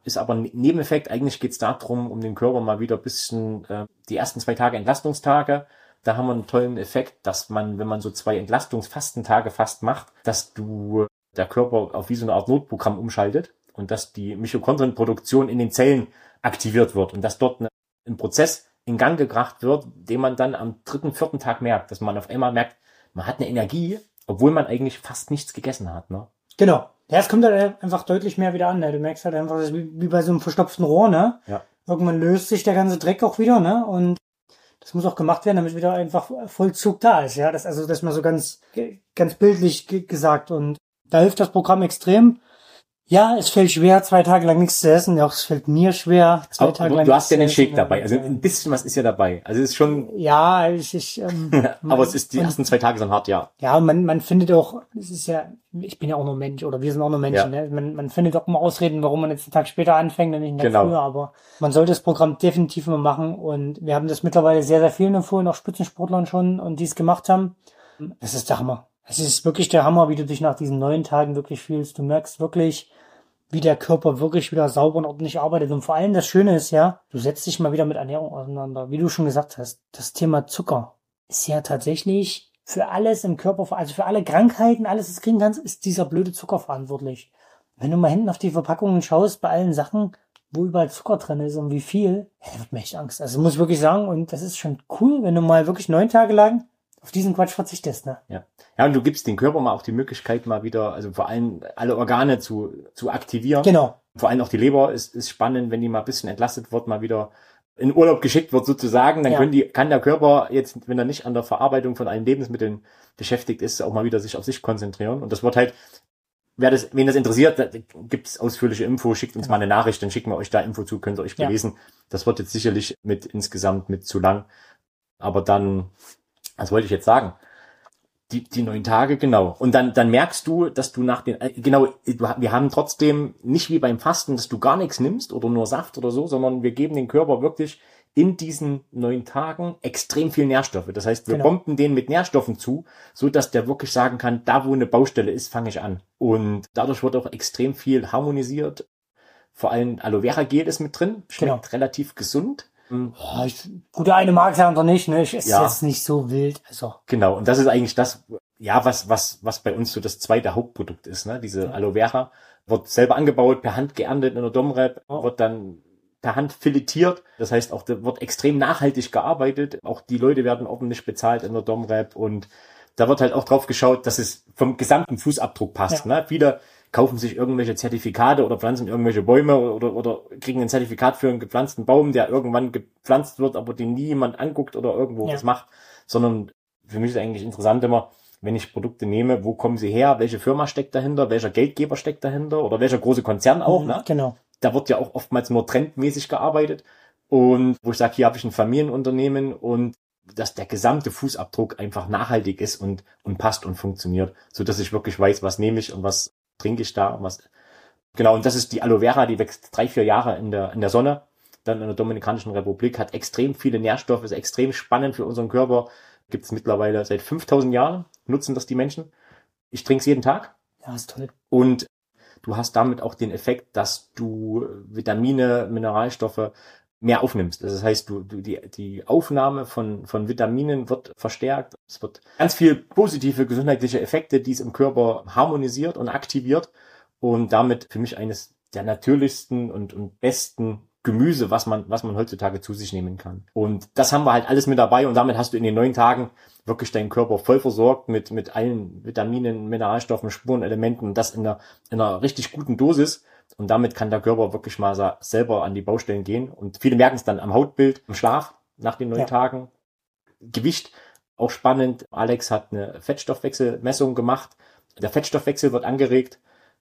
ist aber ein Nebeneffekt. Eigentlich geht es darum, um den Körper mal wieder ein bisschen, äh, die ersten zwei Tage Entlastungstage, da haben wir einen tollen Effekt, dass man, wenn man so zwei Entlastungsfastentage fast macht, dass du der Körper auf wie so eine Art Notprogramm umschaltet und dass die Mitochondrienproduktion in den Zellen aktiviert wird und dass dort eine, ein Prozess in Gang gebracht wird, den man dann am dritten, vierten Tag merkt, dass man auf einmal merkt, man hat eine Energie, obwohl man eigentlich fast nichts gegessen hat, ne? Genau. Ja, es kommt halt einfach deutlich mehr wieder an, ne? Du merkst halt einfach, das ist wie, wie bei so einem verstopften Rohr, ne? Ja. Irgendwann löst sich der ganze Dreck auch wieder, ne? Und das muss auch gemacht werden, damit wieder einfach Vollzug da ist, ja? Das, also, das ist mal so ganz, ganz bildlich ge- gesagt. Und da hilft das Programm extrem. Ja, es fällt schwer, zwei Tage lang nichts zu essen. Ja, es fällt mir schwer, zwei Aber, Tage aber lang du nichts hast ja zu den essen. Shake dabei, also ein bisschen was ist ja dabei. Also es ist schon, Ja, ich, ich ähm, aber es ist die und- ersten zwei Tage sind hart, ja. Ja, man, man findet auch, es ist ja, ich bin ja auch nur Mensch oder wir sind auch nur Menschen, Ja. ne? Man, man findet auch immer Ausreden, warum man jetzt einen Tag später anfängt und nicht einen Tag Genau. früher, aber man sollte das Programm definitiv mal machen und wir haben das mittlerweile sehr, sehr vielen empfohlen, auch Spitzensportlern schon und die es gemacht haben. Das ist der Hammer. Es ist wirklich der Hammer, wie du dich nach diesen neun Tagen wirklich fühlst. Du merkst wirklich, wie der Körper wirklich wieder sauber und ordentlich arbeitet. Und vor allem das Schöne ist ja, du setzt dich mal wieder mit Ernährung auseinander. Wie du schon gesagt hast, das Thema Zucker ist ja tatsächlich für alles im Körper, also für alle Krankheiten, alles, was du kriegen kannst, ist dieser blöde Zucker verantwortlich. Wenn du mal hinten auf die Verpackungen schaust, bei allen Sachen, wo überall Zucker drin ist und wie viel, ja, da wird mir echt Angst. Also muss ich wirklich sagen, und das ist schon cool, wenn du mal wirklich neun Tage lang auf diesen Quatsch verzichtest, ne? Ja. Ja, und du gibst den Körper mal auch die Möglichkeit, mal wieder, also vor allem alle Organe zu, zu aktivieren. Genau. Vor allem auch die Leber ist, ist spannend, wenn die mal ein bisschen entlastet wird, mal wieder in Urlaub geschickt wird sozusagen, dann Ja. können die, kann der Körper jetzt, wenn er nicht an der Verarbeitung von allen Lebensmitteln beschäftigt ist, auch mal wieder sich auf sich konzentrieren. Und das wird halt, wer das, wen das interessiert, da gibt's ausführliche Info, schickt uns Genau. mal eine Nachricht, dann schicken wir euch da Info zu, könnt ihr euch Ja. belesen. Das wird jetzt sicherlich mit insgesamt mit zu lang. Aber dann, was wollte ich jetzt sagen? Die, die neun Tage, genau. Und dann, dann merkst du, dass du nach den, äh, genau, du, wir haben trotzdem nicht wie beim Fasten, dass du gar nichts nimmst oder nur Saft oder so, sondern wir geben den Körper wirklich in diesen neun Tagen extrem viel Nährstoffe. Das heißt, wir Genau. bomben den mit Nährstoffen zu, so dass der wirklich sagen kann, da wo eine Baustelle ist, fange ich an. Und dadurch wird auch extrem viel harmonisiert. Vor allem Aloe Vera Gel ist mit drin, schmeckt Genau. relativ gesund. Ja, ich, gut, der eine mag es ja andere nicht, ne? Ich esse Ja. jetzt nicht so wild. Also, Genau, und das ist eigentlich das, ja, was, was, was bei uns so das zweite Hauptprodukt ist, ne? Diese Ja. Aloe Vera wird selber angebaut, per Hand geerntet in der Domrep, Oh. wird dann per Hand filetiert. Das heißt, auch da wird extrem nachhaltig gearbeitet. Auch die Leute werden ordentlich bezahlt in der Domrep und da wird halt auch drauf geschaut, dass es vom gesamten Fußabdruck passt, Ja. ne? Viele kaufen sich irgendwelche Zertifikate oder pflanzen irgendwelche Bäume oder, oder kriegen ein Zertifikat für einen gepflanzten Baum, der irgendwann gepflanzt wird, aber den nie jemand anguckt oder irgendwo Ja. was macht, sondern für mich ist eigentlich interessant immer, wenn ich Produkte nehme, wo kommen sie her, welche Firma steckt dahinter, welcher Geldgeber steckt dahinter oder welcher große Konzern auch, ne? Genau. Da wird ja auch oftmals nur trendmäßig gearbeitet und wo ich sage, hier habe ich ein Familienunternehmen und dass der gesamte Fußabdruck einfach nachhaltig ist und, und passt und funktioniert, so dass ich wirklich weiß, was nehme ich und was trinke ich da und was. Genau, und das ist die Aloe Vera, die wächst drei, vier Jahre in der, in der Sonne, dann in der Dominikanischen Republik, hat extrem viele Nährstoffe, ist extrem spannend für unseren Körper, gibt es mittlerweile seit fünftausend Jahren, nutzen das die Menschen. Ich trinke es jeden Tag. Ja, ist toll. Und du hast damit auch den Effekt, dass du Vitamine, Mineralstoffe mehr aufnimmst. Das heißt, du, du die, die Aufnahme von, von Vitaminen wird verstärkt. Es wird ganz viel positive gesundheitliche Effekte, die es im Körper harmonisiert und aktiviert. Und damit für mich eines der natürlichsten und, und besten Gemüse, was man, was man heutzutage zu sich nehmen kann. Und das haben wir halt alles mit dabei und damit hast du in den neun Tagen wirklich deinen Körper voll versorgt mit, mit allen Vitaminen, Mineralstoffen, Spurenelementen, das in einer, in einer richtig guten Dosis. Und damit kann der Körper wirklich mal sa- selber an die Baustellen gehen. Und viele merken es dann am Hautbild, im Schlaf nach den neun Ja. Tagen. Gewicht, auch spannend. Alex hat eine Fettstoffwechselmessung gemacht. Der Fettstoffwechsel wird angeregt.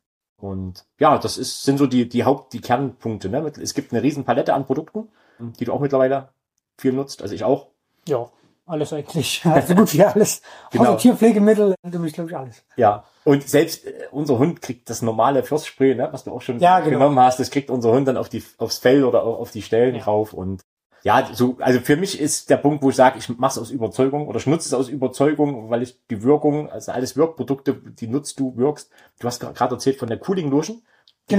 Und ja, das ist, sind so die, die Haupt-, die Kernpunkte, ne? Es gibt eine riesen Palette an Produkten, die du auch mittlerweile viel nutzt, also ich auch. Ja, alles eigentlich. Also gut wie alles. Genau. Außer Tierpflegemittel, du bist, glaube ich, alles. Ja. Und selbst äh, unser Hund kriegt das normale Fürstspray, ne, was du auch schon Ja, genau. genommen hast, das kriegt unser Hund dann auf die, aufs Fell oder au- auf die Stellen Ja. drauf. Und ja, so, also für mich ist der Punkt, wo ich sage, ich mache es aus Überzeugung oder ich nutze es aus Überzeugung, weil ich die Wirkung, also alles Wirkprodukte, die nutzt du, wirkst. Du hast gerade erzählt von der Cooling Lotion. Genau.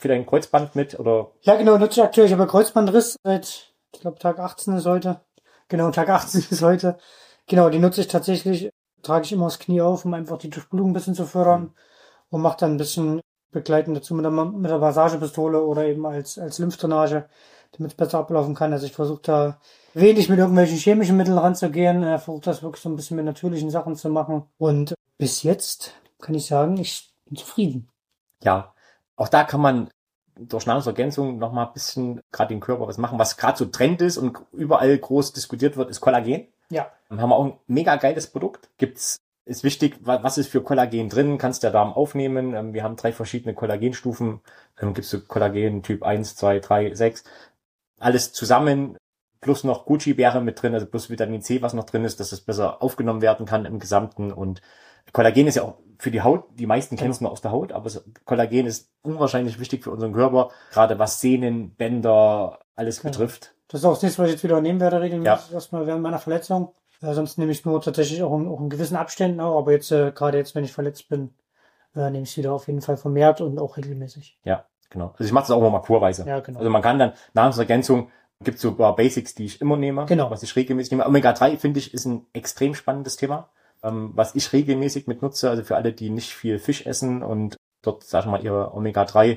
für dein Kreuzband mit, oder? Ja, genau, nutze ich aktuell. Ich habe Kreuzbandriss seit, ich glaube, Tag achtzehn ist heute. Genau, Tag achtzehn ist heute. Genau, die nutze ich tatsächlich, trage ich immer das Knie auf, um einfach die Durchblutung ein bisschen zu fördern. Mhm. Und mache dann ein bisschen begleitend dazu mit der, mit der Massagepistole oder eben als, als Lymphdrainage, damit es besser ablaufen kann. Also ich versuche da wenig mit irgendwelchen chemischen Mitteln ranzugehen, äh, versuche das wirklich so ein bisschen mit natürlichen Sachen zu machen. Und bis jetzt kann ich sagen, ich bin zufrieden. Ja, auch da kann man durch Nahrungsergänzung noch mal ein bisschen gerade den Körper was machen. Was gerade so Trend ist und überall groß diskutiert wird, ist Kollagen. Ja. Dann haben wir auch ein mega geiles Produkt. Gibt's, ist wichtig, was ist für Kollagen drin, kannst der Darm aufnehmen. Wir haben drei verschiedene Kollagenstufen. Gibt's so Kollagen Typ eins, zwei, drei, sechs. Alles zusammen, plus noch Goji-Beere mit drin, also plus Vitamin C, was noch drin ist, dass es besser aufgenommen werden kann im Gesamten. Und Kollagen ist ja auch für die Haut, die meisten kennen es nur aus der Haut, aber Kollagen ist unwahrscheinlich wichtig für unseren Körper, gerade was Sehnen, Bänder, alles ja. betrifft. Das ist auch das, was ich jetzt wieder nehmen werde, regelmäßig, ja. erstmal während meiner Verletzung. Äh, sonst nehme ich nur tatsächlich auch in, auch in gewissen Abständen auch, aber jetzt, äh, gerade jetzt, wenn ich verletzt bin, äh, nehme ich es wieder auf jeden Fall vermehrt und auch regelmäßig. Ja, genau. Also ich mache das auch immer kurweise. Ja, genau. Also man kann dann Nahrungsergänzung, gibt so ein paar Basics, die ich immer nehme, genau. was ich regelmäßig nehme. Omega drei, finde ich, ist ein extrem spannendes Thema, ähm, was ich regelmäßig mit nutze, also für alle, die nicht viel Fisch essen und dort, sag ich mal, ihre Omega drei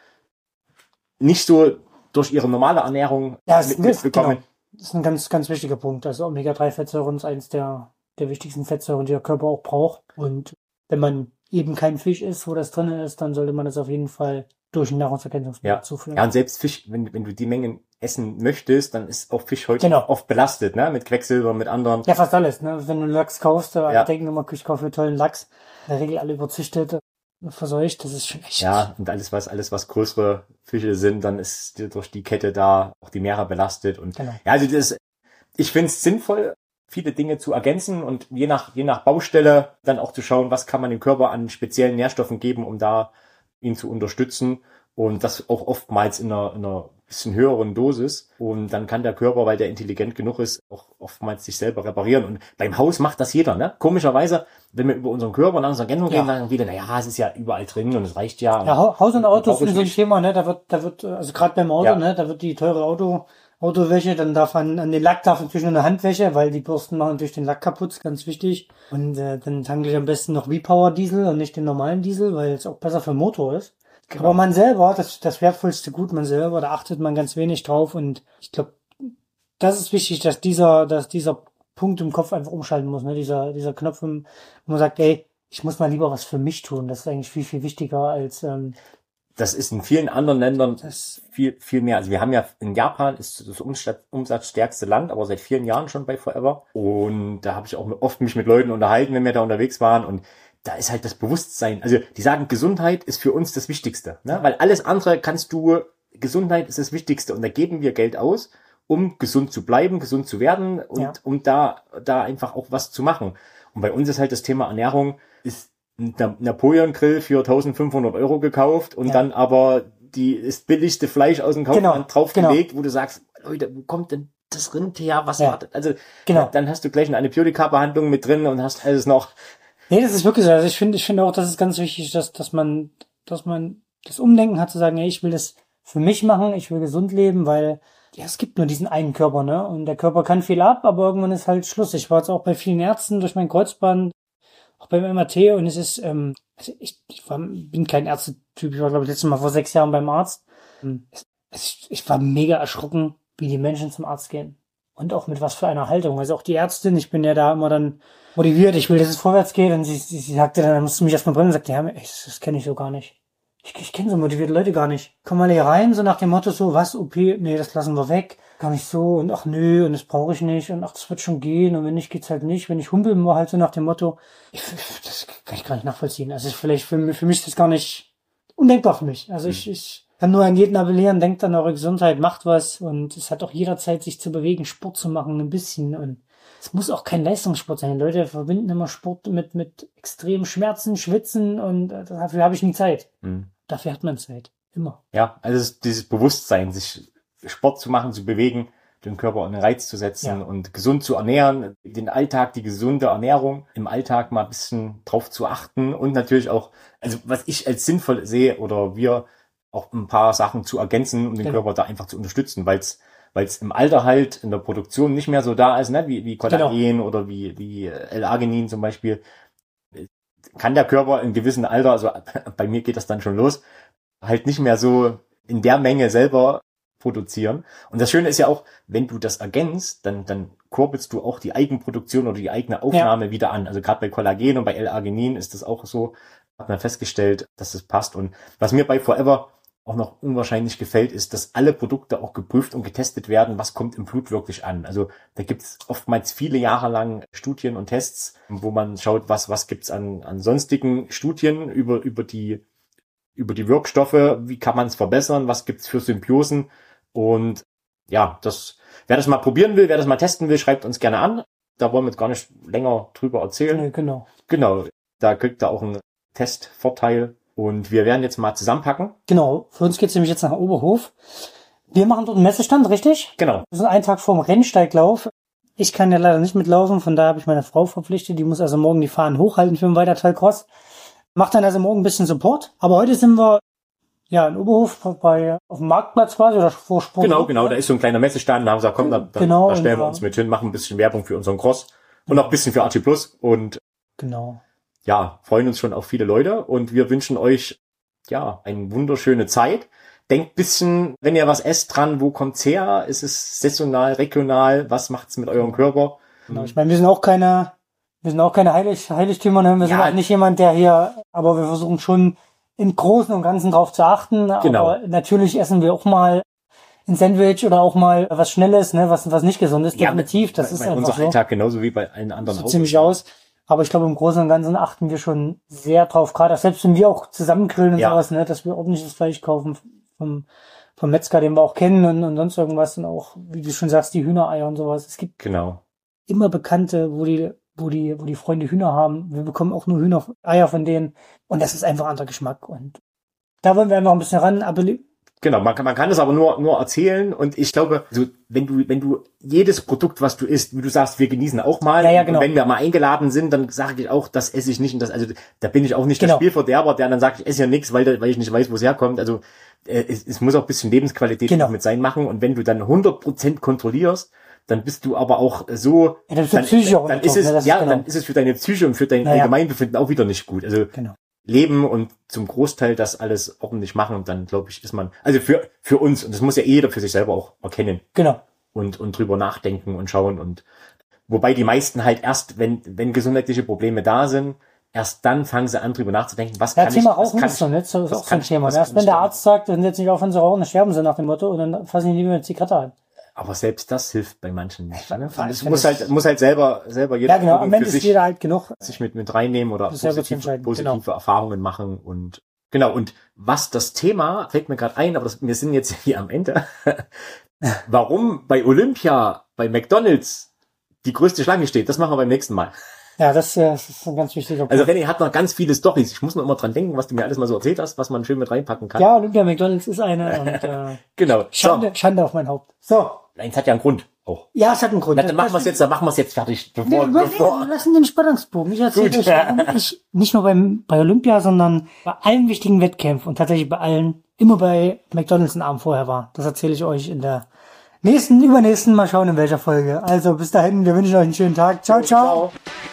nicht so durch ihre normale Ernährung ja, mit, ist, mitbekommen. Genau. Das ist ein ganz, ganz wichtiger Punkt. Also Omega drei Fettsäuren ist eins der, der wichtigsten Fettsäuren, die der Körper auch braucht. Und wenn man eben kein Fisch isst, wo das drin ist, dann sollte man das auf jeden Fall durch ein Nahrungsergänzungsmittel ja. zuführen. Ja, und selbst Fisch, wenn, wenn du die Mengen essen möchtest, dann ist auch Fisch heute genau. oft belastet, ne? Mit Quecksilber, mit anderen. Ja, fast alles, ne? Wenn du Lachs kaufst, da ja. denken immer, ich kaufe tollen Lachs. In der Regel alle überzüchtet, verseucht, das ist schon echt. Ja, und alles was, alles was größere Fische sind, dann ist durch die Kette da auch die Meere belastet und, genau. ja, also das, ich finde es sinnvoll, viele Dinge zu ergänzen und je nach, je nach Baustelle dann auch zu schauen, was kann man dem Körper an speziellen Nährstoffen geben, um da ihn zu unterstützen. Und das auch oftmals in einer, in einer bisschen höheren Dosis. Und dann kann der Körper, weil der intelligent genug ist, auch oftmals sich selber reparieren. Und beim Haus macht das jeder, ne? Komischerweise, wenn wir über unseren Körper nach unserer Ergänzung ja. reden, sagen wieder, naja, es ist ja überall drin und es reicht ja. Ja, Haus und Auto sind so ein Thema, ne? Da wird, da wird, also gerade beim Auto, ja. ne? Da wird die teure Auto, Autowäsche, dann darf an, an den Lack darf natürlich nur eine Handwäsche, weil die Bürsten machen natürlich den Lack kaputt, ganz wichtig. Und äh, dann tanke ich am besten noch V-Power Diesel und nicht den normalen Diesel, weil es auch besser für den Motor ist. Genau. Aber man selber, das das wertvollste Gut, man selber, da achtet man ganz wenig drauf und ich glaube, das ist wichtig, dass dieser, dass dieser Punkt im Kopf einfach umschalten muss, ne? Dieser, dieser Knopf, wo man sagt, ey, ich muss mal lieber was für mich tun. Das ist eigentlich viel, viel wichtiger als, ähm, das ist in vielen anderen Ländern das viel, viel mehr. Also wir haben ja in Japan ist das umsatzstärkste Land, aber seit vielen Jahren schon bei Forever. Und da habe ich auch oft mich mit Leuten unterhalten, wenn wir da unterwegs waren und da ist halt das Bewusstsein, also die sagen, Gesundheit ist für uns das Wichtigste, ne? Weil alles andere kannst du, Gesundheit ist das Wichtigste und da geben wir Geld aus, um gesund zu bleiben, gesund zu werden und ja. um da da einfach auch was zu machen. Und bei uns ist halt das Thema Ernährung, ist ein Napoleon-Grill für eintausendfünfhundert Euro gekauft und ja. dann aber die das billigste Fleisch aus dem Kaufland genau. draufgelegt, genau. wo du sagst, Leute, wo kommt denn das Rind her, was ja. wartet? Also genau. dann hast du gleich eine Antibiotika-Behandlung mit drin und hast alles noch. Nee, das ist wirklich so. Also ich finde, ich finde auch, das ist ganz wichtig, dass, dass man, dass man das Umdenken hat, zu sagen, ey, ich will das für mich machen, ich will gesund leben, weil, ja, es gibt nur diesen einen Körper, ne? Und der Körper kann viel ab, aber irgendwann ist halt Schluss. Ich war jetzt auch bei vielen Ärzten durch mein Kreuzband, auch beim M R T und es ist, ähm, also ich, ich war, bin kein Ärztetyp, ich war, glaube ich, letztes Mal vor sechs Jahren beim Arzt. Es, es, ich war mega erschrocken, wie die Menschen zum Arzt gehen. Und auch mit was für einer Haltung. Also auch die Ärztin, ich bin ja da immer dann motiviert, ich will, dass es vorwärts geht. Und sie, sie, sie sagte dann, dann musst du mich erstmal brennen und sagte, ja, ey, das, das kenne ich so gar nicht. Ich, ich kenne so motivierte Leute gar nicht. Komm mal hier rein, so nach dem Motto so, was, O P, nee, das lassen wir weg. Gar nicht so und ach nö, und das brauche ich nicht und ach, das wird schon gehen und wenn nicht, geht's halt nicht. Wenn ich humpel, nur halt so nach dem Motto, ich, das kann ich gar nicht nachvollziehen. Also vielleicht für, für mich ist das gar nicht undenkbar für mich. Also ich, ich kann nur an jeden appellieren, denkt an eure Gesundheit, macht was und es hat auch jederzeit sich zu bewegen, Sport zu machen, ein bisschen und es muss auch kein Leistungssport sein. Leute verbinden immer Sport mit mit extremen Schmerzen, Schwitzen und dafür habe ich nie Zeit. Mhm. Dafür hat man Zeit. Immer. Ja, also dieses Bewusstsein, sich Sport zu machen, zu bewegen, den Körper einen Reiz zu setzen ja. und gesund zu ernähren, den Alltag, die gesunde Ernährung im Alltag mal ein bisschen drauf zu achten und natürlich auch, also was ich als sinnvoll sehe oder wir auch ein paar Sachen zu ergänzen, um den Genau. Körper da einfach zu unterstützen, weil es weil es im Alter halt in der Produktion nicht mehr so da ist, ne, wie wie Kollagen Genau. oder wie wie L-Arginin zum Beispiel, kann der Körper in gewissem Alter, also bei mir geht das dann schon los, halt nicht mehr so in der Menge selber produzieren. Und das Schöne ist ja auch, wenn du das ergänzt, dann dann kurbelst du auch die Eigenproduktion oder die eigene Aufnahme ja. wieder an. Also gerade bei Kollagen und bei L-Arginin ist das auch so, hat man festgestellt, dass das passt. Und was mir bei Forever auch noch unwahrscheinlich gefällt, ist, dass alle Produkte auch geprüft und getestet werden, was kommt im Blut wirklich an. Also da gibt es oftmals viele Jahre lang Studien und Tests, wo man schaut, was was gibt's an an sonstigen Studien über über die über die Wirkstoffe, wie kann man es verbessern, was gibt's für Symbiosen. Und ja, das, wer das mal probieren will, wer das mal testen will, schreibt uns gerne an. Da wollen wir jetzt gar nicht länger drüber erzählen. Nee, genau. Genau, da kriegt ihr auch einen Testvorteil. Und wir werden jetzt mal zusammenpacken. Genau, für uns geht's nämlich jetzt nach Oberhof. Wir machen dort einen Messestand, richtig? Genau. Wir sind einen Tag vorm Rennsteiglauf. Ich kann ja leider nicht mitlaufen, von daher habe ich meine Frau verpflichtet. Die muss also morgen die Fahnen hochhalten für den Weiterteil Cross. Macht dann also morgen ein bisschen Support. Aber heute sind wir ja in Oberhof bei auf dem Marktplatz quasi oder vor Sport. Genau, genau, da ist so ein kleiner Messestand. Da haben wir gesagt, komm, da, da, genau, da stellen wir uns mit hin, machen ein bisschen Werbung für unseren Cross und auch ein bisschen für A T Plus. Und genau. Ja, freuen uns schon auf viele Leute und wir wünschen euch ja eine wunderschöne Zeit. Denkt bisschen, wenn ihr was esst, dran, wo kommt's her? Ist es saisonal, regional? Was macht's mit eurem Körper? Genau, ich meine, wir sind auch keine, wir sind auch keine Heilig, Heiligtümer, ne? Wir sind Ja. auch nicht jemand, der hier, aber wir versuchen schon im Großen und Ganzen drauf zu achten. Genau. Aber natürlich essen wir auch mal ein Sandwich oder auch mal was Schnelles, ne? Was, was nicht gesund ist, Ja, definitiv. Das bei, ist bei einfach unser so. Alltag genauso wie bei allen anderen So auch. ziemlich aus. Aber ich glaube, im Großen und Ganzen achten wir schon sehr drauf, gerade selbst wenn wir auch zusammen grillen und Ja. sowas, ne, dass wir ordentliches Fleisch kaufen vom, vom Metzger, den wir auch kennen und, und sonst irgendwas und auch, wie du schon sagst, die Hühnereier und sowas. Es gibt Genau. immer Bekannte, wo die, wo die, wo die Freunde Hühner haben. Wir bekommen auch nur Hühnereier von denen und das ist einfach anderer Geschmack und da wollen wir einfach ein bisschen ran appellieren. Genau, man kann, man kann es aber nur, nur erzählen und ich glaube, also wenn du, wenn du jedes Produkt, was du isst, wie du sagst, wir genießen auch mal. Ja, ja, genau. Und wenn wir mal eingeladen sind, dann sage ich auch, das esse ich nicht und das, also da bin ich auch nicht Genau. der Spielverderber, der dann sagt, ich esse ja nichts, weil, weil ich nicht weiß, wo es herkommt. Also äh, es, es muss auch ein bisschen Lebensqualität Genau. mit sein machen und wenn du dann hundert Prozent kontrollierst, dann bist du aber auch so, Ja, das ist dann, Psyche auch dann nicht ist drauf, es, ne? Das ist ja, genau. dann ist es für deine Psyche und für dein Naja. Allgemeinbefinden auch wieder nicht gut. Also Genau. leben und zum Großteil das alles ordentlich machen und dann glaube ich ist man, also für für uns, und das muss ja jeder für sich selber auch erkennen Genau. und und drüber nachdenken und schauen und wobei die meisten halt erst, wenn wenn gesundheitliche Probleme da sind, erst dann fangen sie an drüber nachzudenken, was Ja, kann Thema ich, was Rauchen kann ist so, ne? Das ist was auch so kann ein ich- Thema. was Erst kann wenn ich der da- Arzt sagt, wenn sie jetzt nicht aufhören zu rauchen, dann sterben sie nach dem Motto und dann fassen die lieber eine Zigarette an. aber selbst das hilft bei manchen nicht. Ne? Ich weiß, Das wenn muss das- halt muss halt selber selber jeder Ja, genau. gucken Am Ende für ist sich. jeder halt genug. sich mit mit reinnehmen oder Das selber zu positive, entscheiden, positive genau. Erfahrungen machen und genau und was das Thema fällt mir gerade ein, aber das, wir sind jetzt hier am Ende. Warum bei Olympia bei McDonald's die größte Schlange steht, das machen wir beim nächsten Mal. Ja, das, äh, das ist ein ganz wichtiger Punkt. Also René hat noch ganz viele Storys. Ich muss noch immer dran denken, was du mir alles mal so erzählt hast, was man schön mit reinpacken kann. Ja, Olympia McDonald's ist eine und äh, Genau. Schande, So. Schande auf mein Haupt. So. Nein, es hat ja einen Grund auch. Ja, es hat einen Grund. Na, dann machen wir es jetzt, dann machen wir es jetzt fertig. Wir Bevor, überlegen, bevor. wir lassen den Spannungsbogen. Ich erzähle Gut. euch, warum ich nicht nur beim, bei Olympia, sondern bei allen wichtigen Wettkämpfen und tatsächlich bei allen immer bei McDonald's einen Abend vorher war. Das erzähle ich euch in der nächsten, übernächsten, mal schauen in welcher Folge. Also bis dahin, wir wünschen euch einen schönen Tag. Ciao, ciao. Ciao.